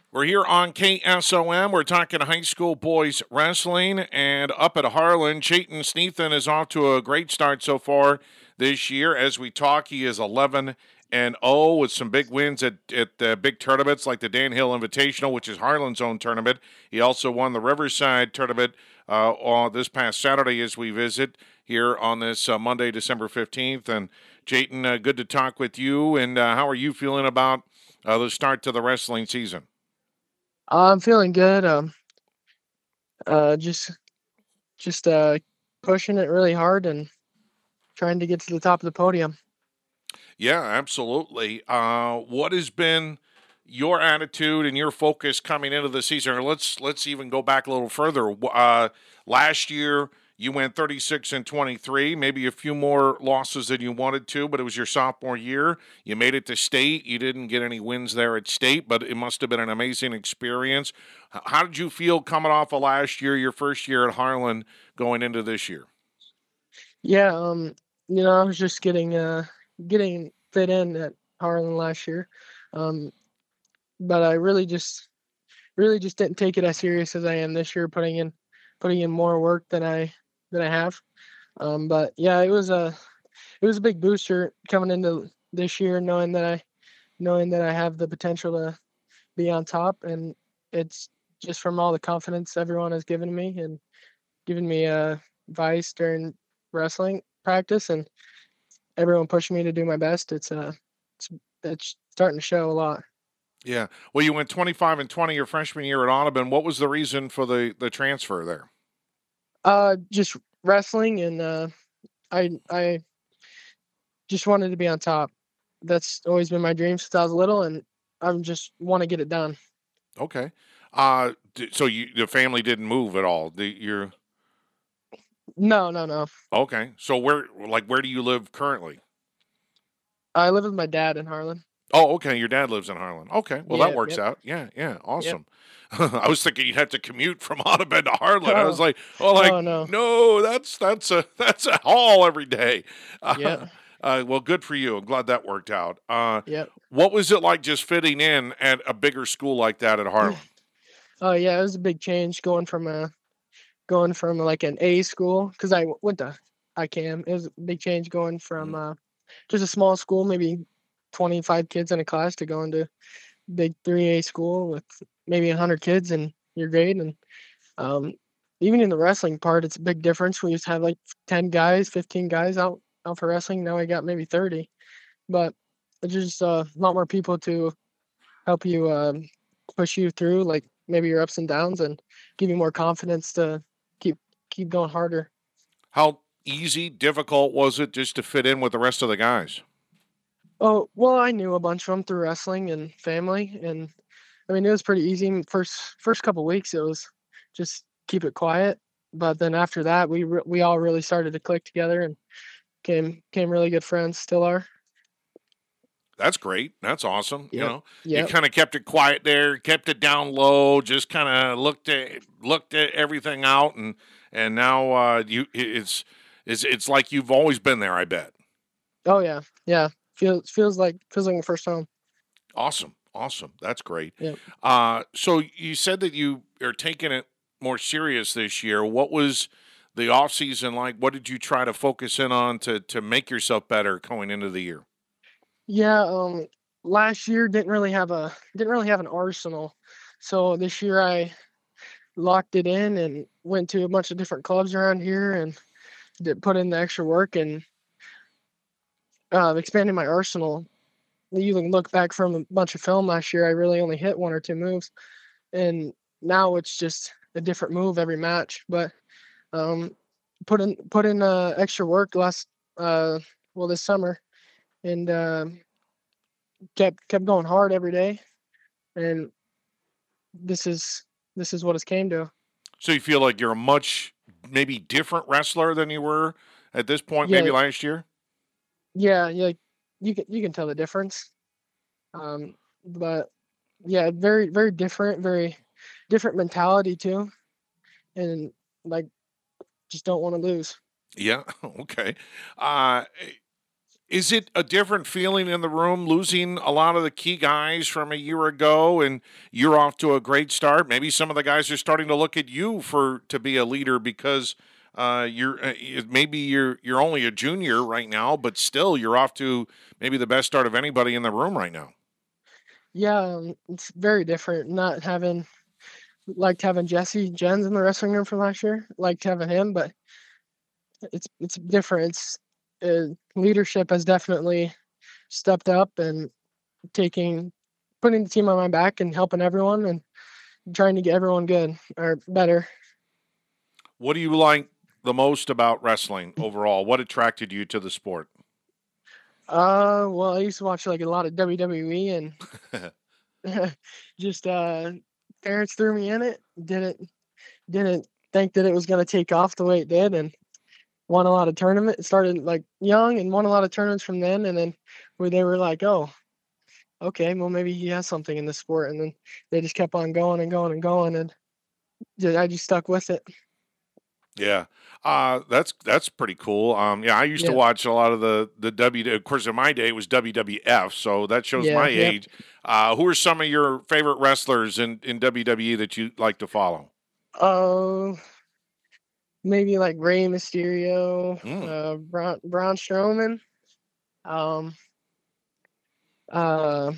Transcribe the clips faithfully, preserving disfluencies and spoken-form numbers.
We're here on K S O M. We're talking high school boys wrestling, and up at Harlan, Chayton Sneathan is off to a great start so far this year. As we talk, he is eleven and oh with some big wins at at uh, big tournaments like the Dan Hill Invitational, which is Harlan's own tournament. He also won the Riverside tournament uh, on this past Saturday as we visit here on this uh, Monday, December fifteenth. And Chayton, uh, good to talk with you. And uh, how are you feeling about uh, the start to the wrestling season? I'm feeling good. Um, uh, just just uh pushing it really hard and trying to get to the top of the podium. Yeah, absolutely. Uh, what has been your attitude and your focus coming into the season? Or let's let's even go back a little further. Uh, last year you went thirty-six and twenty-three, maybe a few more losses than you wanted to, but it was your sophomore year. You made it to state. You didn't get any wins there at state, but it must have been an amazing experience. H- How did you feel coming off of last year, your first year at Harlan, going into this year? Yeah. Um, you know, I was just getting uh getting fit in at Harlan last year. Um, but I really just really just didn't take it as serious as I am this year, putting in putting in more work than I than I have. Um, but yeah, it was a it was a big booster coming into this year, knowing that I knowing that I have the potential to be on top, and it's just from all the confidence everyone has given me and given me uh, advice during wrestling practice, and everyone pushing me to do my best. It's uh, it's, it's starting to show a lot. Yeah. Well, you went twenty-five and twenty your freshman year at Audubon. What was the reason for the, the transfer there? Uh, just wrestling, and uh, I I just wanted to be on top. That's always been my dream since I was little, and I just want to get it done. Okay. Uh, d- so you the family didn't move at all. The, you're No, no, no. okay. So where like where do you live currently? I live with my dad in Harlan. Oh, okay. Your dad lives in Harlan. Okay. Well, that Yep, works yep, out. Yeah, yeah. yep. Awesome. I was thinking you'd have to commute from Audubon to Harlan. I was Oh, like, oh, like oh no. no, that's that's a that's a haul every day. Uh, Yeah, uh, well, good for you. I'm glad that worked out. Uh, yep. what was it like just fitting in at a bigger school like that at Harlan? Oh yeah, it was a big change going from a going from like an A school because I w- went to I C A M. It was a big change going from Mhm. uh, just a small school, maybe twenty-five kids in a class, to going to big three A school with maybe one hundred kids in your grade. And um, even in the wrestling part, it's a big difference. We used to have like ten guys, fifteen guys out out for wrestling. Now we got maybe thirty, but it's just uh, a lot more people to help you um, push you through, like maybe your ups and downs, and give you more confidence to keep keep going harder. How easy, difficult was it just to fit in with the rest of the guys? Oh well, I knew a bunch of them through wrestling and family, and I mean it was pretty easy. First first couple weeks it was just keep it quiet, but then after that we re- we all really started to click together and came came really good friends. Still are. That's great. That's awesome. You Yep. know, you Yep. kind of kept it quiet there, kept it down low, just kind of looked at looked at everything out, and and now uh, you it's it's it's like you've always been there. I bet. Oh yeah. Yeah. Feels feels like feels like my first home. Awesome, awesome. That's great. Yep. Uh, so you said that you are taking it more serious this year. What was the off season like? What did you try to focus in on to to make yourself better going into the year? Yeah, um, last year didn't really have a didn't really have an arsenal. So this year I locked it in and went to a bunch of different clubs around here and did put in the extra work and uh, expanded my arsenal. You can look back from a bunch of film last year. I really only hit one or two moves, and now it's just a different move every match. But um, put in put in uh, extra work last uh, well this summer and uh, kept kept going hard every day. And this is this is what it's came to. So you feel like you're a much maybe different wrestler than you were at this point, maybe Yeah, last year. yeah, yeah. You can you can tell the difference. Um, but yeah, very very different, very different mentality too, and like just don't want to lose. Yeah. Okay. Uh, Is it a different feeling in the room losing a lot of the key guys from a year ago and you're off to a great start? Maybe some of the guys are starting to look at you for to be a leader because uh, you're uh, maybe you're you're only a junior right now, but still you're off to maybe the best start of anybody in the room right now. Yeah, um, it's very different not having liked having Jesse Jens in the wrestling room from last year. Liked having him, but it's it's different. It's uh, leadership has definitely stepped up and taking putting the team on my back and helping everyone and trying to get everyone good or better. What do you like the most about wrestling overall? What attracted you to the sport? Uh, well, I used to watch like a lot of W W E and just uh, parents threw me in it. Didn't didn't think that it was gonna take off the way it did, and won a lot of tournaments. Started like young and won a lot of tournaments from then, and then where they were like, oh, okay, well maybe he has something in the sport, and then they just kept on going and going and going, and just, I just stuck with it. Yeah. Uh, that's that's pretty cool. Um, yeah, I used to Yeah, watch a lot of the the W. Of course, in my day, it was W W F, so that shows my yeah, yep. age. Uh, who are some of your favorite wrestlers in in W W E that you like to follow? Oh, maybe like Rey Mysterio, Mm, uh, Braun, Braun Strowman. Um, uh,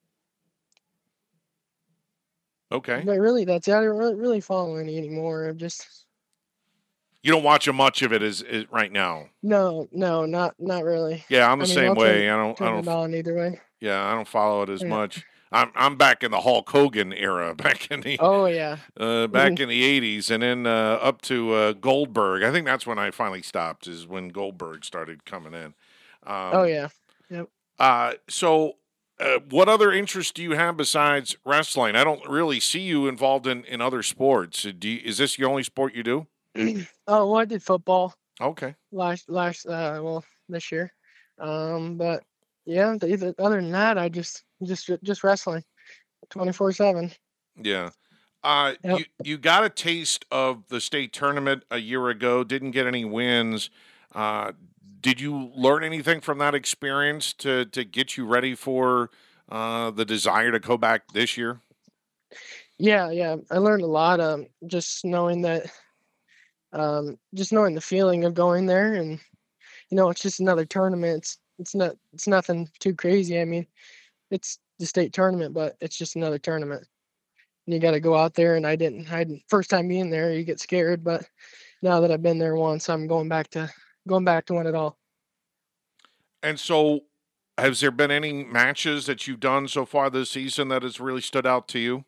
okay. but really, that's it. I don't really, really follow any anymore. I'm just You don't watch much of it as, as right now. no, no, not not really. Yeah, I'm the I mean, same I'll turn way. I don't. I turn don't. it on either way. Yeah, I don't follow it as Yeah. much. I'm I'm back in the Hulk Hogan era, back in the Oh yeah. uh, back in the eighties, and then uh, up to uh, Goldberg. I think that's when I finally stopped. Is when Goldberg started coming in. Oh Um, yeah. Yep. uh, so, uh, what other interests do you have besides wrestling? I don't really see you involved in, in other sports. Do you, is this your only sport you do? Oh well, I did football Okay. last last uh well this year, um but yeah. The, the, other than that, I just just just wrestling twenty four seven. Yeah. Uh, Yep. you you got a taste of the state tournament a year ago. Didn't get any wins. Uh, did you learn anything from that experience to to get you ready for uh, the desire to go back this year? Yeah, yeah. I learned a lot. Um, just knowing that, um, just knowing the feeling of going there, and you know, it's just another tournament. It's it's not it's nothing too crazy. I mean, it's the state tournament, but it's just another tournament. And you got to go out there, and I didn't. I didn't, first time being there, you get scared, but now that I've been there once, I'm going back to going back to win it all. And so, has there been any matches that you've done so far this season that has really stood out to you?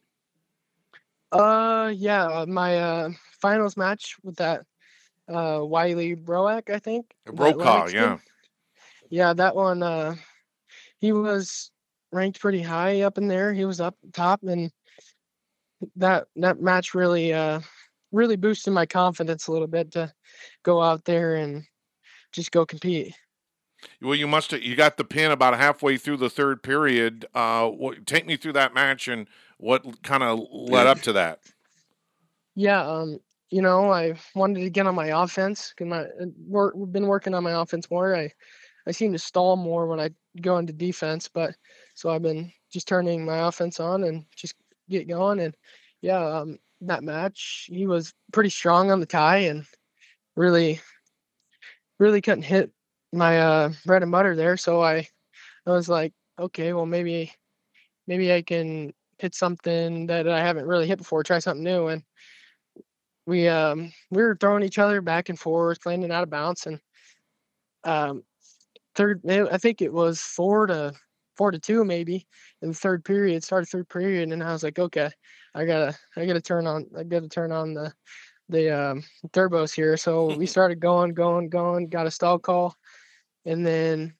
Uh, yeah, uh, my uh finals match with that uh Wiley Broack, I think, that Brokaw, Lennox yeah. kid. Yeah, that one. Uh, he was ranked pretty high up in there. He was up top, and that that match really uh really boosted my confidence a little bit to go out there and just go compete. Well, you must have, you got the pin about halfway through the third period. Uh, what, take me through that match and what kind of led up to that. Yeah, um, you know, I wanted to get on my offense because my uh, work, been working on my offense more. I I seem to stall more when I go into defense, but so I've been just turning my offense on and just get going. And yeah, um, that match he was pretty strong on the tie and really really couldn't hit my uh, bread and butter there. So I I was like, okay, well maybe maybe I can hit something that I haven't really hit before, try something new. And we um we were throwing each other back and forth, landing out of bounds, and um third I think it was four to four to two maybe in the third period, started third period, and I was like, okay, I gotta I gotta turn on I gotta turn on the the um turbos here. So we started going, going, going, got a stall call, and then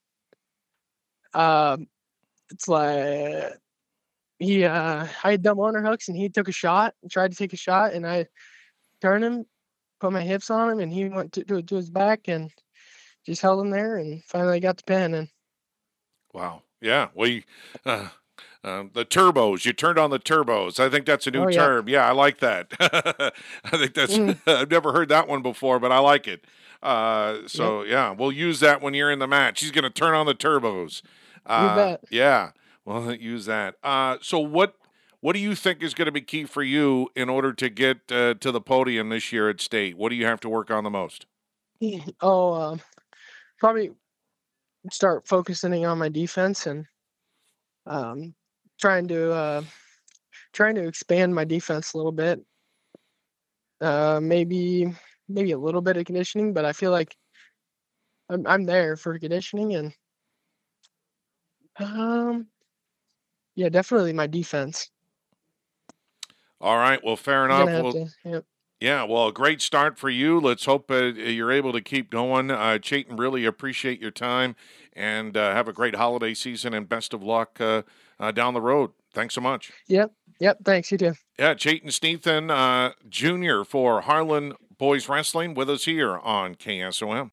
um it's like he uh I had double underhooks and he took a shot, tried to take a shot, and I turned him, put my hips on him, and he went to to, to his back and just held him there and finally got the pin. And Wow. Yeah. Well, you, uh, Um, the turbos. You turned on the turbos. I think that's a new Oh yeah. term. Yeah, I like that. I think that's. Mm, I've never heard that one before, but I like it. Uh, yep. so yeah, we'll use that when you're in the match. He's going to turn on the turbos. You Uh, bet. yeah, we'll use that. Uh, so what? What do you think is going to be key for you in order to get uh, to the podium this year at state? What do you have to work on the most? Oh, um, probably start focusing on my defense and um, trying to uh, trying to expand my defense a little bit. Uh, maybe maybe a little bit of conditioning, but I feel like I'm I'm there for conditioning and um yeah, definitely my defense. All right. Well, fair I'm gonna enough. have Well, to. Yep. yeah, well, a great start for you. Let's hope uh, you're able to keep going. Uh, Chayton, really appreciate your time and uh, have a great holiday season and best of luck uh, uh, down the road. Thanks so much. Yep. Yep. Thanks. You too. Yeah, Chayton Sneathan, uh, Junior for Harlan Boys Wrestling with us here on K S O M.